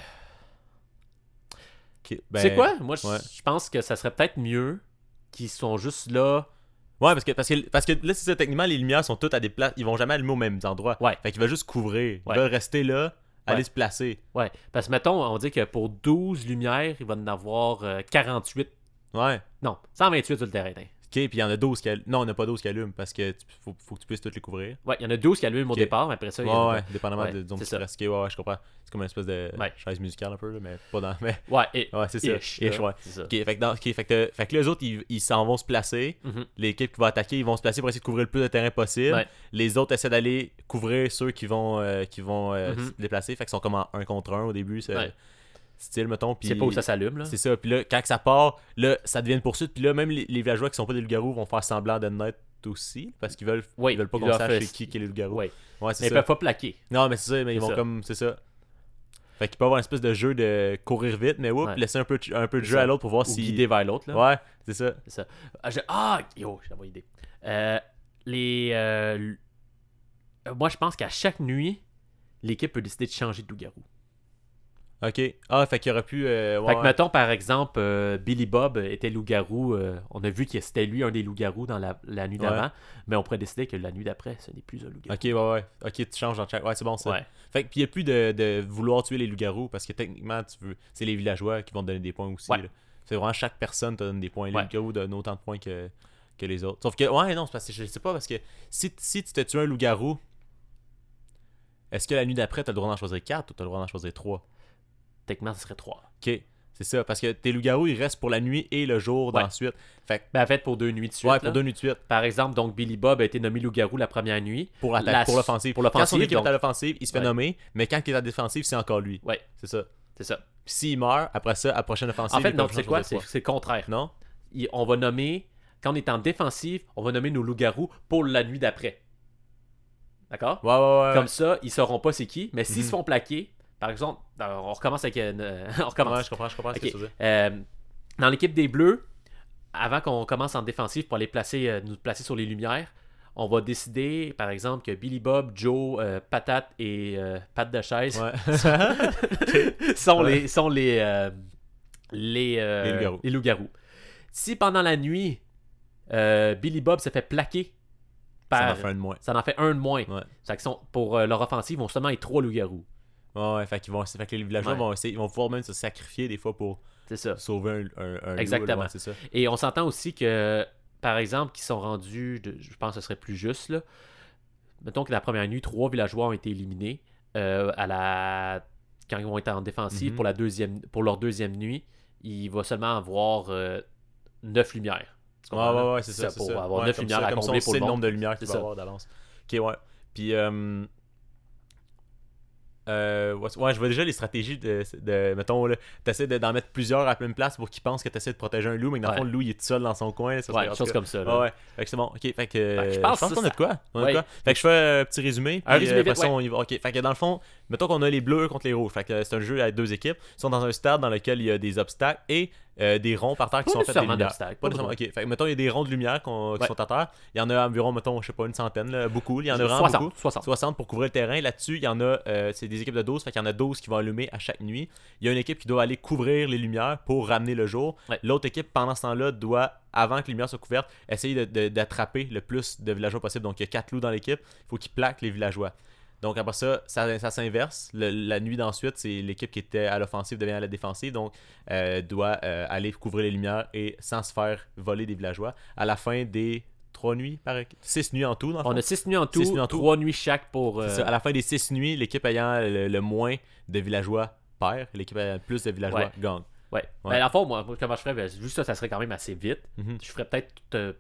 Ok, tu sais quoi? Moi, ouais. je pense que ça serait peut-être mieux qu'ils sont juste là. Ouais, parce que là, c'est ça, techniquement, les lumières sont toutes à des places. Ils vont jamais allumer au même endroit. Ouais. Fait qu'ils veulent juste couvrir. Ils Ouais. veulent rester là, aller Ouais. se placer. Ouais. Parce que, mettons, on dit que pour 12 lumières, il va en avoir 48. Ouais. Non, 128 sur le terrain. Ok, puis il y en a 12 qui allument. Non, il n'y en a pas 12 qui allument parce que faut que tu puisses toutes les couvrir. Ouais, il y en a 12 qui allument au Ok. départ, mais après ça, il y en a Ouais, pas. dépendamment Ouais, de disons, c'est petit ça. reste. Ok, ouais, je comprends. C'est comme une espèce de Ouais. chaise musicale un peu, là, mais pas dans. Mais... Ouais, et, Ouais, c'est ça. ish, Ish, là, ouais. c'est ça. Ok, fait que là, eux autres, ils s'en vont se placer. Mhm. L'équipe qui va attaquer, ils vont se placer pour essayer de couvrir le plus de terrain possible. Ouais. Les autres essaient d'aller couvrir ceux qui vont Mhm. se déplacer. Fait qu'ils sont comme en 1 contre 1 au début. Ouais. style, mettons. Tu sais pas où ça s'allume, là. C'est ça. Puis là, quand ça part, là, ça devient une poursuite. Puis là, même les villageois qui sont pas des loups-garous vont faire semblant d'être net aussi. Parce qu'ils veulent, ils veulent pas qu'on sache c'est qui est les loups-garous. Oui. Ouais, c'est mais ça. ils peuvent pas plaquer. Non, mais c'est ça. Mais ils vont ça. comme. C'est ça. Fait qu'il peut avoir une espèce de jeu de courir vite, mais laisser un peu de jeu à l'autre pour voir Ou si. guider vers l'autre, là. Ouais, c'est ça. C'est ça. J'ai la bonne idée. Moi, je pense qu'à chaque nuit, l'équipe peut décider de changer de loup-garou. Ok. Ah, fait qu'il aurait pu. Fait que, mettons, par exemple, Billy Bob était loup-garou. On a vu que c'était lui un des loups-garous dans la nuit d'avant. Mais on pourrait décider que la nuit d'après, ce n'est plus un loup-garou. Ok, ouais. Ok, tu changes dans chaque. Ouais, c'est bon, ça. Ouais. Fait que, puis il n'y a plus de vouloir tuer les loups-garous parce que techniquement, c'est les villageois qui vont te donner des points aussi. Ouais. Là. C'est vraiment chaque personne te donne des points. Les Ouais. loups-garous donnent autant de points que les autres. Sauf que, ouais, non, c'est parce que je sais pas, parce que si tu te tues un loup-garou, est-ce que la nuit d'après, tu as le droit d'en choisir 4 ou tu as le droit d'en choisir 3? Techniquement, ce serait 3. Ok, c'est ça. Parce que tes loups-garous, ils restent pour la nuit et le jour d'ensuite. Fait que, En fait, pour 2 nuits de suite. ouais, pour là. 2 nuits de suite. Par exemple, donc Billy Bob a été nommé loup-garou la première nuit. Pour l'offensive. Pour Quand son l'offensive, équipe est donc. à l'offensive, il se fait nommer, mais quand il est à la défensive, c'est encore lui. Ouais, C'est ça. c'est ça. Puis s'il meurt, après ça, à la prochaine offensive, En fait, il non, peut tu sais quoi? changer de C'est le contraire. Non? On va nommer, quand on est en défensive, on va nommer nos loups-garous pour la nuit d'après. D'accord? Ouais. Comme ça, ils sauront pas c'est qui, mais s'ils Mhm. se font plaquer, par exemple, on recommence avec on recommence. Ouais, je comprends ce que Ok. tu veux dire. Dans l'équipe des Bleus, avant qu'on commence en défensive pour aller nous placer sur les lumières, on va décider, par exemple, que Billy Bob, Joe, Patate et Pat de chaise Ouais. sont Ouais. les loups-garous. Si pendant la nuit, Billy Bob se fait plaquer Ça en par... fait un de moins. Ça en fait un de moins. Ouais. Ça fait que pour leur offensive, ils vont seulement être 3 loups-garous. Ouais, fait que les villageois Ouais. ils vont pouvoir même se sacrifier des fois pour C'est ça. sauver un Exactement. loup, ouais, c'est ça. Et on s'entend aussi que, par exemple, qu'ils sont rendus, je pense que ce serait plus juste, là. Mettons que la première nuit, 3 villageois ont été éliminés. Quand ils vont être en défensive Mhm. pour leur deuxième nuit, il va seulement avoir 9 lumières. Tu comprends, là? Ouais, c'est ça. Pour ça. avoir Ouais, 9 comme lumières ça, à comme ça, combler on pour sait le le monde. nombre de lumières qu'il C'est va y ça. avoir d'avance. Ok, ouais. Puis, je vois déjà les stratégies mettons, là, t'essaies d'en mettre plusieurs à la même place pour qu'ils pensent que t'essaies de protéger un loup, mais que dans le fond, le loup, il est tout seul dans son coin. Ça, Ouais, en tout chose cas. comme ça. Là. Ouais. Fait que c'est bon. Ok, fait que je pense qu'on a de quoi. Ouais. Fait que je fais un petit résumé. Un Puis, résumé après vite, ça, on y va. Ok, fait que dans le fond, mettons qu'on a les bleus contre les rouges. Fait que c'est un jeu avec 2 équipes. Ils sont dans un stade dans lequel il y a des obstacles et des ronds par terre qui Pas sont faits des nécessairement lumières. d'obstacles, Pas pas nécessairement. besoin. Ok, fait que mettons, il y a des ronds de lumière qui Ouais. sont à terre. Il y en a environ, mettons, je sais pas, une centaine, là, beaucoup. Il y en a vraiment beaucoup. 60 pour couvrir le terrain. Là-dessus, il y en a, c'est des équipes de 12, fait qu'il y en a 12 qui vont allumer à chaque nuit. Il y a une équipe qui doit aller couvrir les lumières pour ramener le jour. Ouais. L'autre équipe, pendant ce temps-là, doit, avant que les lumières soient couvertes, essayer d'attraper le plus de villageois possible. Donc, il y a 4 loups dans l'équipe. Il faut qu'ils plaquent les villageois. Donc, après ça s'inverse. La nuit d'ensuite, c'est l'équipe qui était à l'offensive devient à la défensive. Donc, doit aller couvrir les lumières et sans se faire voler des villageois. À la fin des 3 nuits, 6 nuits en tout, dans le fond. On a 6 nuits en tout, 6 nuits en tout. 3 nuits chaque pour... C'est ça. À la fin des 6 nuits, l'équipe ayant le moins de villageois perd, l'équipe ayant le plus de villageois Ouais. gagne. Ouais. Ouais. Ben, à la fois, moi, comment je ferais, juste ça serait quand même assez vite. Mhm. Je ferais peut-être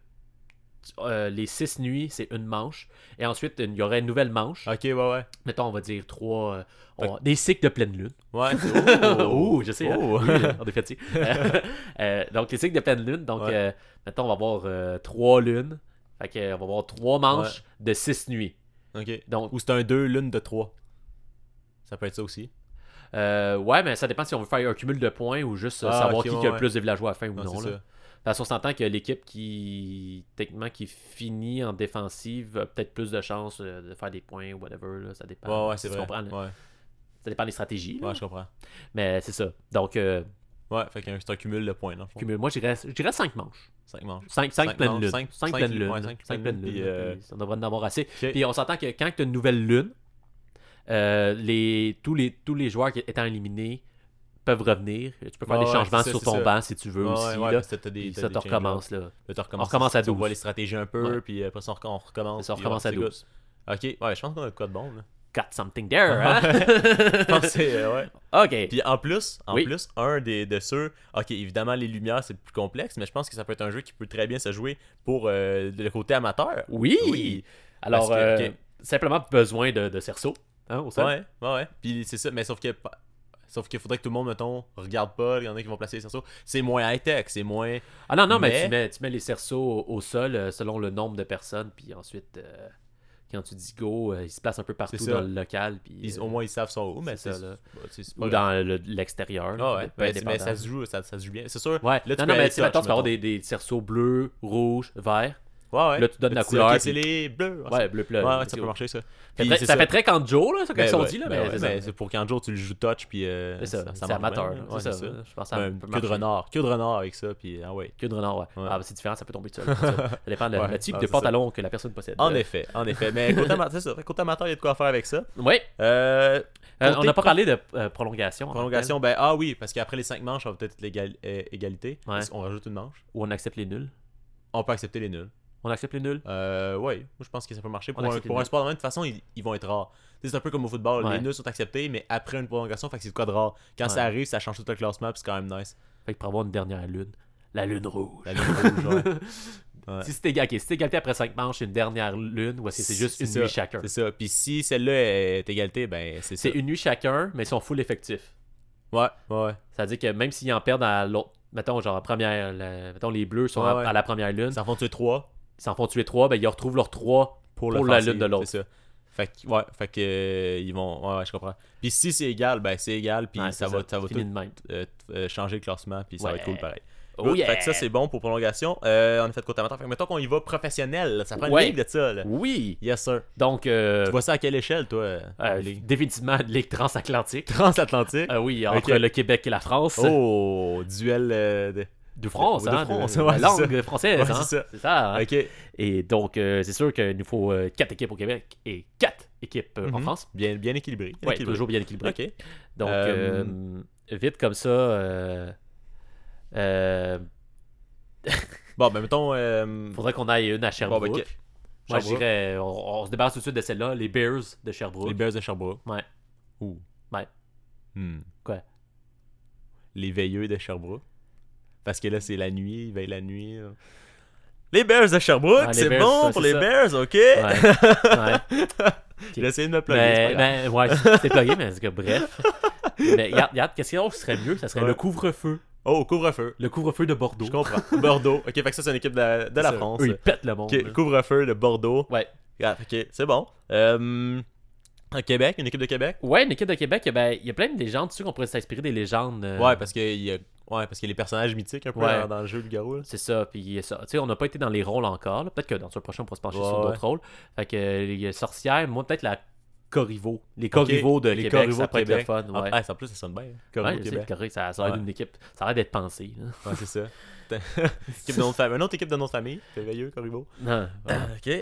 les 6 nuits, c'est une manche. Et ensuite, il y aurait une nouvelle manche. Ok, ouais. Mettons, on va dire 3... des cycles de pleine lune. Ouais, Oh, je sais. Oh. Hein? Oui, on est fatigué. Donc, les cycles de pleine lune. Donc, Ouais. mettons, on va avoir 3 lunes. Fait que, on va avoir 3 manches de 6 nuits. Ok. Donc, Ou c'est un 2 lune de 3. Ça peut être ça aussi. ouais, mais ça dépend si on veut faire un cumul de points ou juste savoir ok, qui a ouais. le plus de villageois à la fin ou Ouais, non. c'est Là. ça. Parce qu'on s'entend que l'équipe techniquement, qui finit en défensive a peut-être plus de chances de faire des points ou whatever. Là. Ça dépend. Ouais, c'est Tu vrai. comprends, là? Ouais. Ça dépend des stratégies. là. Ouais, je comprends. Mais c'est ça. Donc, Ouais, fait que c'est un cumul de points, dans le fond. cumul. Moi, je dirais 5 manches. 5 manches. 5 Cinq pleines manches, lunes. cinq- 5 cinq- pleines lunes. ouais, là. cinq Cinq pleines pleines lunes, lunes. Puis on devrait en avoir assez. Ok. Puis on s'entend que quand tu as une nouvelle lune, tous les joueurs qui étant éliminés peuvent revenir. Tu peux faire des changements sur ton banc si tu veux aussi. Ouais, là. parce que t'as Puis t'as ça, des tu recommences. Là. change-ups. Là, tu On recommence à Tu 12. vois les stratégies un peu, Ouais. puis après ça, on recommence. Ça, on puis recommence à c'est 12. good. Ok, ouais, je pense qu'on a de quoi de bon, là. Got something there, hein? Je pense que c'est, ouais. OK. Puis en plus, Oui. un de ceux. Ok, évidemment, les lumières, c'est plus complexe, mais je pense que ça peut être un jeu qui peut très bien se jouer pour le côté amateur. Oui. Alors, Parce que, ok. simplement besoin de cerceaux. Hein, au sol. Ouais. Puis c'est ça, mais sauf que Sauf qu'il faudrait que tout le monde, mettons, regarde pas. Il y en a qui vont placer les cerceaux. C'est moins high-tech, c'est moins... Ah non, mais tu mets les cerceaux au sol selon le nombre de personnes, puis ensuite, quand tu dis go, ils se placent un peu partout dans le local. Puis, au moins, ils savent sont où, mais c'est ça, là. c'est Ou dans l'extérieur. Ah ouais, mais ça se joue bien. C'est sûr. Ouais. Là, mais tu peux avoir des cerceaux bleus, rouges, verts. Ouais. Là, tu donnes la couleur. Okay, c'est les bleus. Ouais, bleu. Ouais, ça peut marcher, ça. Ça fait très Kanjo, là, ça, quand on dit. Là, mais c'est pour Kanjo, tu le joues touch, puis c'est ça, c'est amateur. C'est ça. Je pense que queue de renard. Queue de renard avec ça, puis ouais. Queue de renard, ouais. Ah, c'est différent, ça peut tomber tout seul. Ça dépend le type de pantalon que la personne possède. En effet. Mais côté amateur, il y a de quoi faire avec ça. Oui. On n'a pas parlé de prolongation. Prolongation, oui, parce qu'après les 5 manches, on va peut-être égalité. Est-ce qu'on rajoute une manche? Ou on accepte les nuls? On peut accepter les nuls. On accepte les nuls? Oui, moi je pense que ça peut marcher. Pour un sport de même, de toute façon, ils vont être rares. C'est un peu comme au football, les nuls sont acceptés, mais après une prolongation, fait que c'est de quoi de rare. Quand ça arrive, ça change tout le classement, puis c'est quand même nice. Fait que pour avoir une dernière lune, la lune rouge. La lune rouge, ouais. Si c'est égalité après 5 manches, une dernière lune, ou c'est juste une nuit chacun. C'est ça. Puis si celle-là est égalité, ben c'est ça. C'est une nuit chacun, mais ils sont full effectifs. Ouais. C'est-à-dire que même s'ils en perdent à l'autre, mettons, genre première, mettons les bleus sont à la première lune. Ils s'en font tuer 3. Ils s'en font tuer 3, ben ils retrouvent leurs 3 pour la lune de l'autre. C'est ça. Fait que ils vont. Ouais, je comprends. Puis si c'est égal, ben c'est égal, puis ça va tout changer le classement, puis ça va être cool pareil. Fait que ça c'est bon pour prolongation. On a fait côté amateur. Fait que mettons qu'on y va professionnel, là. Ça prend une ligue de ça. Là. Oui. Yes sir. Donc tu vois ça à quelle échelle toi définitivement ligue transatlantique. Transatlantique. Oui, entre le Québec et la France. Oh, duel de France, de langue française. C'est ça. OK. Et donc, c'est sûr qu'il nous faut 4 équipes au Québec et 4 équipes en France. Bien équilibré. Oui, toujours bien équilibré. OK. Donc, vite comme ça... Bon, ben mettons... faudrait qu'on aille une à Sherbrooke. Bon, moi, je dirais... On se débarrasse tout de suite de celle-là. Les Bears de Sherbrooke. Les Bears de Sherbrooke. Ouais. Ouh. Ouais. Quoi? Les Veilleux de Sherbrooke. Parce que là, c'est la nuit, il veille la nuit. Les Bears de Sherbrooke, c'est Bears, bon pour les Bears, ok? Ouais. J'ai essayé de me plugger. Ouais, c'est plugué, mais bref. Mais regarde, qu'est-ce qui serait mieux? Ça serait le couvre-feu. Oh, couvre-feu. Le couvre-feu de Bordeaux. Je comprends. Bordeaux. Ok, fait que ça, c'est une équipe de la France. Eux, ils pètent le monde. Ok, couvre-feu de Bordeaux. Ouais. Ok, c'est bon. Québec, une équipe de Québec? Ouais, une équipe de Québec, il y a plein de légendes. Tu sais qu'on pourrait s'inspirer des légendes. Ouais, parce qu'il y a les personnages mythiques un peu dans le jeu du garou. C'est ça, puis ça. Tu sais, on n'a pas été dans les rôles encore. Peut-être que dans le prochain, on pourra se pencher sur d'autres rôles. Fait que les sorcières, moi, peut-être la Corriveau. Les Corriveau de Québec, Corriveau ça peut être le fun. Ouais. En plus, ça sonne bien. Corriveau Québec. Correct, ça a l'air d'une équipe. Ça a l'air d'être pensé. Ouais, c'est ça. Équipe de notre famille. Une autre équipe de notre famille. C'est veilleux, Corriveau. Non. Ok.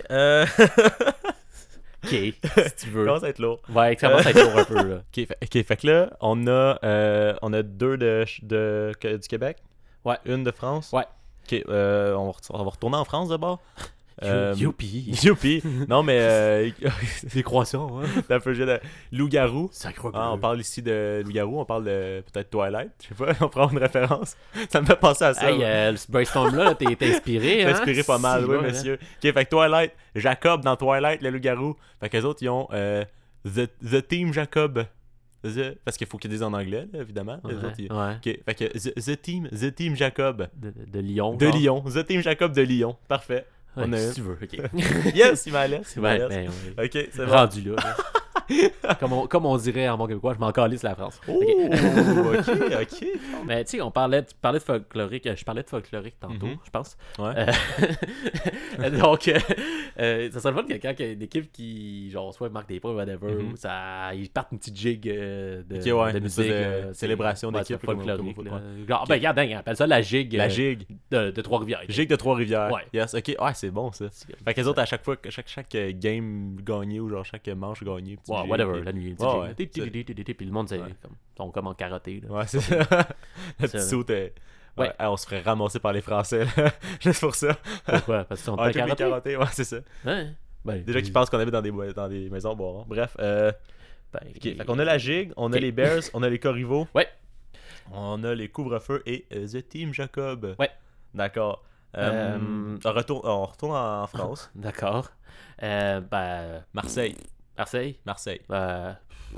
Ok, si tu veux. Ça commence à être lourd. Ouais, ça commence à être lourd un peu. Là. Ok, fait que là, on a 2 du Québec. Ouais. Une de France. Ouais. Ok, on va retourner en France d'abord. Youpi. Non, mais. C'est croissant, hein. C'est un peu de loup-garou. Sacre bleu. On parle ici de loup-garou, on parle de peut-être Twilight. Je sais pas, on prend une référence. Ça me fait penser à ça. Hey, ce brainstorm-là, t'es inspiré, hein. Inspiré pas mal, oui, monsieur. Ok, fait que Twilight, Jacob dans Twilight, le loup-garou. Fait qu'eux autres, ils ont The Team Jacob. Parce qu'il faut qu'ils disent en anglais, là, évidemment. Ouais. Ok, fait que The Team Jacob. De Lyon. De Lyon. The Team Jacob de Lyon. Parfait. Ouais, on a si tu veux, ok. Yes, il m'a laissé. Ouais. Ok, c'est bon. Rendu là. Comme on dirait en bon québécois, je m'en calisse la France. Oh, ok. Mais tu sais, tu parlais de folklorique. Je parlais de folklorique tantôt, je pense. Ouais. Donc, ça serait le fun que quand il y a une équipe qui, genre, soit marque des points, whatever, ils partent une petite jig de musique. Célébration d'équipe. Folklorique. Regarde, appelle ça la gig. La gig. De Trois-Rivières. Gig de Trois-Rivières. Ouais. Yes, ok. Ouais, c'est bon ça. Fait que les autres, à chaque fois, chaque game gagné ou genre chaque manche gagné. Ouais, whatever, la nuit. Puis le monde, sont comme en karaté. Là. Ouais, c'est ça. Le petit saut, ouais, on se ferait ramasser par les Français, là. Juste pour ça. Pourquoi? Parce qu'ils sont en karaté. Ouais, c'est ça. Ouais. Déjà qu'ils pensent qu'on habite dans des maisons boirantes. Bref. Okay. Fait qu'on a la gigue, on a les Bears, on a les Corriveau. Ouais. On a les Couvre-feux et The Team Jacob. Ouais. D'accord. On retourne en France. D'accord. Marseille. Marseille?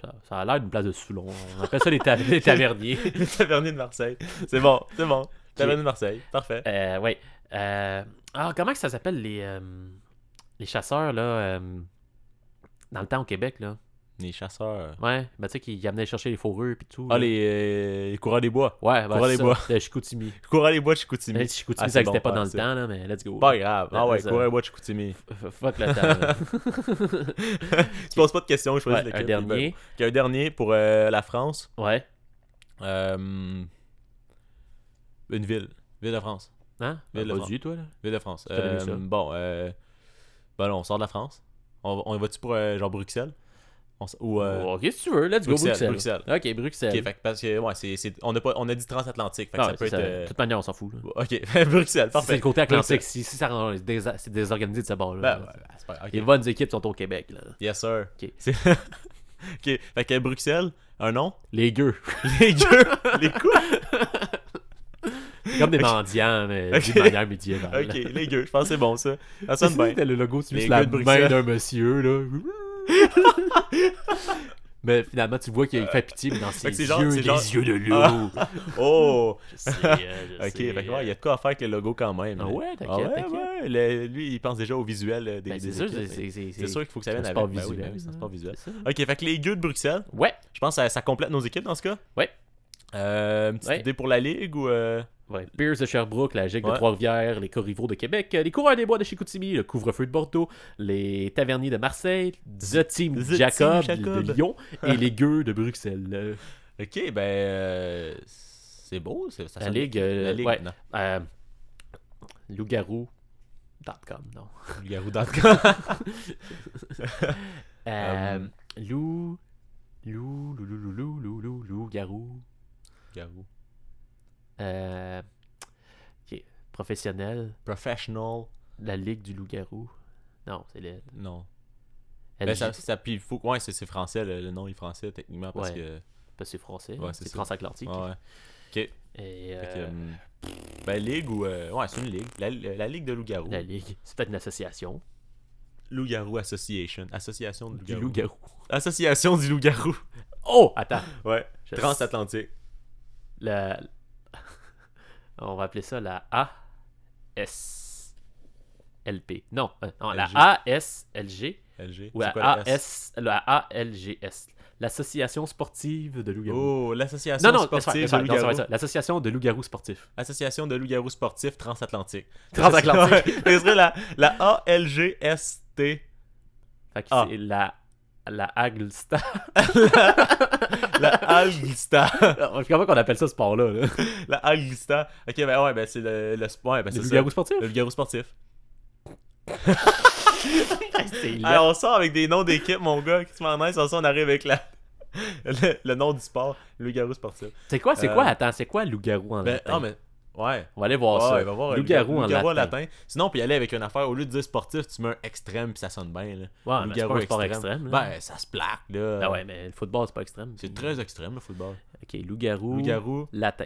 Ça a l'air d'une place de Soulon. On appelle ça les taverniers. Les taverniers de Marseille. C'est bon. Tavernier de Marseille. Parfait. Ouais. Comment que ça s'appelle les chasseurs, là, dans le temps au Québec, là? Les chasseurs. Ouais, ben tu sais, qui amenaient chercher les fourrures pis tout. Ah, là. les coureurs des bois. Ouais, ben Coureurs des c'est bois. ça. De Chicoutimi. Coureurs des bois de Chicoutimi. Chicoutimi, Ah, ça c'est n'existait bon, pas dans le c'est- temps, là, mais let's go. Pas grave. Ah ouais, ça- coureurs des bois de Chicoutimi. Fuck le temps, là. Tu poses pas de questions, je choisis Ouais, lequel. un dernier. Il y a un dernier pour la France. Ouais. Une ville. Ville de France. Hein? Ville de Vas-y, toi, là. Ville de France. Je connais mieux ça. Bon, ben là, on sort de la France. On y va-tu pour genre Bruxelles? Ok, si tu veux, let's go, Bruxelles. Ok, Bruxelles. Ok, fait que parce que ouais, on a dit transatlantique. Fait que Ah, ça peut c'est être. De toute manière, on s'en fout. Là. Ok, Bruxelles, C'est parfait. le côté atlantique. Bruxelles. Si ça rend c'est désorganisé de ce bord-là. Ben, là. ouais, c'est pas grave. Les Ok. bonnes équipes sont au Québec. Là. Yes, sir. Ok. Ok, fait que Bruxelles, un nom? Les gueux. Les gueux, les coups? C'est comme des mendiants, mais Ok. d'une manière médiévale. Ok, les gueux, je pense que c'est bon ça. Ça sonne bien. C'était le logo sur Les la gueux de main Bruxelles. d'un monsieur, là. Mais finalement, tu vois qu'il fait pitié, mais dans ses Fait que c'est yeux, genre- c'est les genre- yeux de loup. Ah. Oh! Je sais, je Ok, sais. fait que ouais, il y a de quoi à faire avec le logo quand même. Ah ouais, t'inquiète, ouais, t'inquiète. ouais. Lui, il pense déjà au visuel des Ben, c'est des sûr, équipes. c'est C'est sûr qu'il faut que ça vienne un avec. sport Ben oui, visuel, ben oui, c'est un sport visuel. c'est ça. Ok, fait que les gueux de Bruxelles, Ouais, je pense que ça complète nos équipes dans ce cas. Ouais. Une petite Ouais. idée pour la ligue ou. ouais. Bears de Sherbrooke, la Gigue de Ouais. Trois-Rivières, les Corrivaux de Québec, les Coureurs des Bois de Chicoutimi, le Couvre-feu de Bordeaux, les Taverniers de Marseille, The Team The Jacob, Team Jacob. de Lyon et les Gueux de Bruxelles. Ok, ben. C'est beau. Ça La sonne- Ligue, La ligue, ouais. non. Loup-garou.com, non. Loup-garou.com. Loup-garou. Garou. Ok, professionnel, Professional. la Ligue du loup-garou. Non, c'est le... Non. LG. Ben, ça puis faut. Ouais, c'est français, le nom est français techniquement parce Ouais. que. Parce que c'est français, Ouais, c'est c'est ça. transatlantique. Ouais, ouais. Ok. Et Fait que, ben, ligue ou. Ouais, c'est une ligue. La ligue de loup-garou. la Ligue, c'est peut-être une association Loup-garou Association. Association de du loup-garou. loup-garou. Association du loup-garou. Oh! Attends. Ouais. Je- Transatlantique. La... On va appeler ça la ASLP. Non, non la LG. ASLG LG. ou C'est quoi le la ALGS. L'Association sportive de loup-garou. Oh, l'association non, non, sportive laisse faire, de non, ça va loup-garou. être ça. L'Association de loup-garou sportif. Association de loup-garou sportif transatlantique. Transatlantique. Ouais, ce serait la ALGST. Fait que Ah. c'est la Haglstar. La Algista. Comment qu'on appelle ça, ce sport-là? Là? La Algista. Ok, ben ouais, ben c'est le sport. Ouais, ben Le c'est ça. loup-garou sportif? Le loup-garou sportif. C'est laid. Alors, on sort avec des noms d'équipes, mon gars. Qui se met en nice. On arrive avec le nom du sport. Le loup-garou sportif. C'est quoi? Attends, c'est quoi loup-garou en Ben, latin? ah, mais. Ouais. On va aller voir Ouais, ça. il va voir Loup-garou en loup-garou latin. Sinon, on peut y aller avec une affaire. Au lieu de dire sportif, tu mets un extrême puis ça sonne bien. Là. Ouais, mais c'est pas un sport extrême. Là. Ben, ça se plaque, là. Ben ouais, mais le football, c'est pas extrême. C'est très extrême, le football. Ok, loup-garou. Loup-garou. Latin.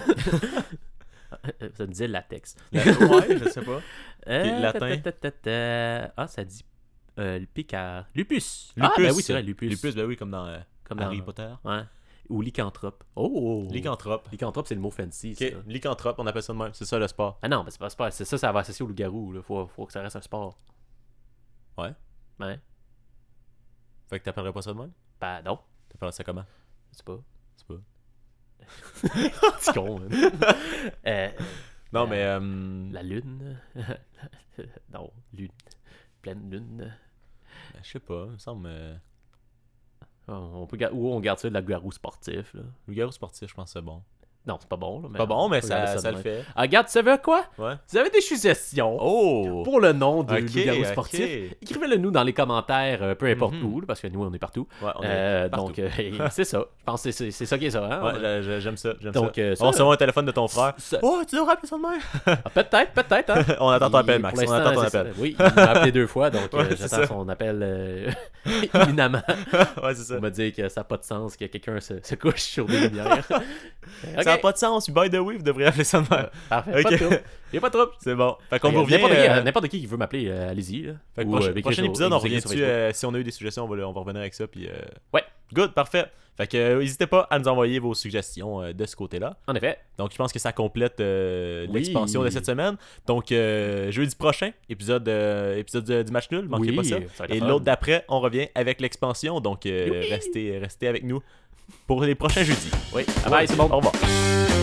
Ça me disait latex. Ouais, je sais pas. latin. Ah, ça dit le picard. Lupus. Lupus. Ah, ben oui, c'est vrai, lupus. Lupus, ben oui, comme dans Comme Harry dans- Potter. Ouais. Ou lycanthrope. Oh! Lycanthrope. Lycanthrope, c'est le mot fancy. Ok, Ça. lycanthrope, on appelle ça de même. C'est ça le sport. Ah non, mais c'est pas sport. C'est ça, ça va associer au loup-garou. Là. Faut que ça reste un sport. Ouais. Ouais. Fait que t'appellerais pas ça de même? Ben non. T'appellerais ça comment? C'est pas. C'est pas. Petit con. Hein. Non, mais. La lune. Non, lune. Pleine lune. Je sais pas, il me semble. On peut ou on garde ça de la loup-garou sportif. Là. Loup-garou sportif, je pense que c'est bon. Non, c'est pas bon. Là, mais Pas bon, mais on peut garder ça de le même. fait. Ah, regarde, tu savais quoi? Ouais. Vous avez des suggestions Oh! pour le nom de Ok, loup-garou ok. sportif? Écrivez-le nous dans les commentaires, peu importe Mhm. où, là, parce que nous, on est partout. Ouais, on est partout. Donc, c'est ça. Je pense que c'est ça qui est ça. Hein? Ouais, j'aime ça. J'aime Donc, ça. ça- On se voit un téléphone de ton frère. Ça- Oh, tu devrais appeler ça de même. Ah, peut-être. Hein? On attend ton appel, Il- Max. pour On l'instant, attend ton c'est appel. ça. Oui, il m'a appelé 2 fois, donc Ouais, c'est j'attends ça. son appel imminemment. Ouais, c'est ça. Pour me dire que ça n'a pas de sens que quelqu'un se couche sur des lumières. Ok. Ça n'a pas de sens. By the way, vous devriez appeler ça de même. Parfait, Ok. pas de trouble. Il n'y a pas de trouble. C'est bon. Fait qu'on vous revient. N'importe qui veut m'appeler, allez-y. Là. Fait que Ou, prochain m'écrire prochain sur- épisode, on m'écrire sur revient dessus. Facebook. Si on a eu des suggestions, on va revenir avec ça. Puis, Ouais. Good, parfait. Fait que n'hésitez pas à nous envoyer vos suggestions de ce côté-là. En effet. Donc, je pense que ça complète l'expansion de cette semaine. Donc, jeudi prochain, épisode du match nul, manquez pas ça. Et l'autre d'après, on revient avec l'expansion. Donc, restez avec nous pour les prochains jeudis. Oui, bye, c'est bon. Au revoir.